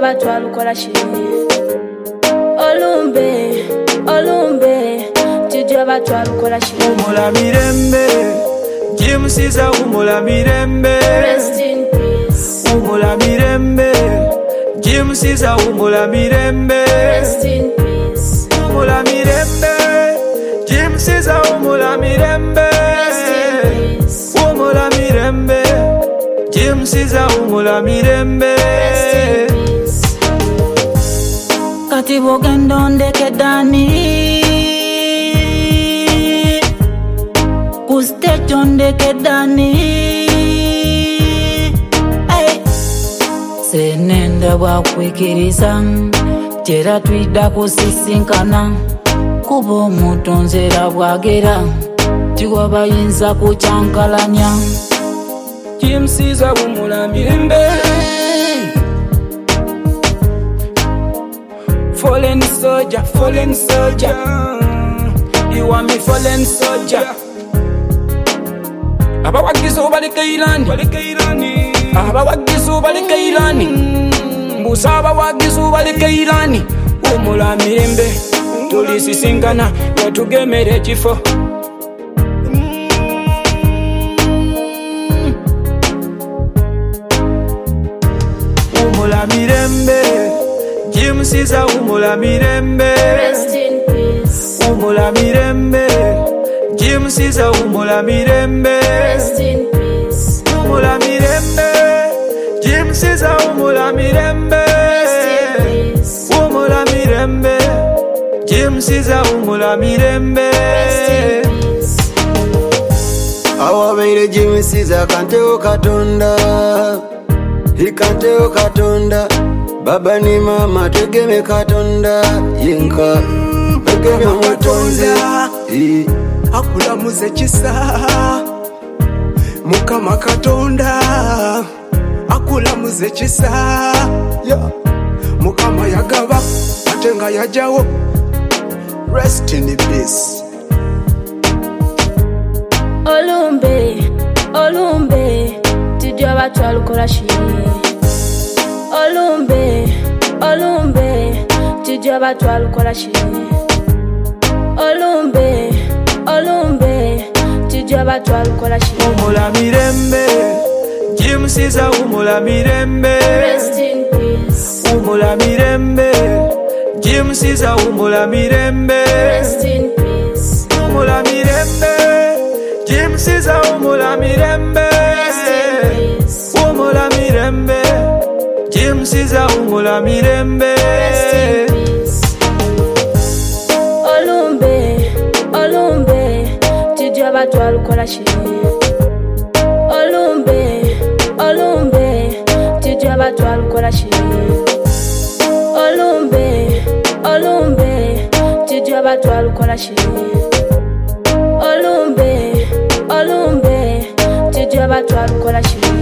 batwalukola shiri olumbe tujja batwalukola shiri umula mirembe jimusiza umula mirembe rest in peace umula mirembe jimusiza umula mirembe rest in peace umula mirembe jimusiza umula mirembe umula mirembe jimusiza umula mirembe kati bogenda ondeke dani ku stage ondeke dani senenda bwakwikiriza tera twidda kusisinkana kuba omutonzera bwagera tiwa bayinza kucyankalanya jimusiza umula mirembe fallen soldier you want me fallen soldier abawagizo balekairani abawagizo balekairani mbusa abawagizo balekairani umula mirembe tulisisinkana yatugemera ekifo umula mirembe jimusiza umula mirembe rest in peace umula mirembe jimusiza umula mirembe rest in peace umula mirembe jimusiza umula mirembe umula mirembe jimusiza umula mirembe awabeire jimusiza kanteo katonda ikanteo katonda baba ni mama tegeme katonda yenka tegeme mutonzi akulamuze kisa mukama katonda akulamuze kisa mukama yagaba atenga yajawo rest in peace olumbe tujja batwalukola shiri olumbe tujja batwalukola shiri olumbe tujja batwalukola shiri umula mirembe jimusiza umula mirembe rest in peace umula mirembe jimusiza umula mirembe rest in peace umula mirembe jimusiza umula mirembe umula mirembe jimusiza umula mirembe olumbe tujja batwalukola shiri olumbe tujja batwalukola shiri olumbe tujja batwalukola shiri olumbe tujja batwalukola shiri